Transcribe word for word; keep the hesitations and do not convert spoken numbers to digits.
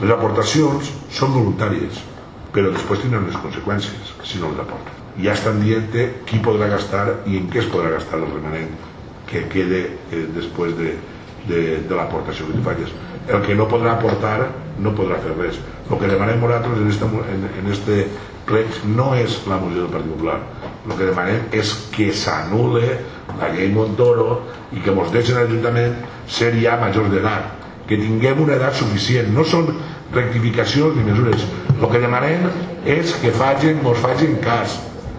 Les aportacions són voluntàries, però després tindran les conseqüències si no les aporten. Ja estan dient qui podrà gastar i en què es podrà gastar el remanent que quede eh, després de, de, de l'aportació que tu facis. El que no podrà aportar no podrà fer res. El que demanem nosaltres en este, en, en este ple no és la moció del Partit Popular. El que demanem és que s'anul·le la llei Montoro i que ens deixen a l'Ajuntament ser ja majors d'edat, que tinguem una edat suficient. No són rectificacions ni mesures. El que demanem és que facin, ens facin cas.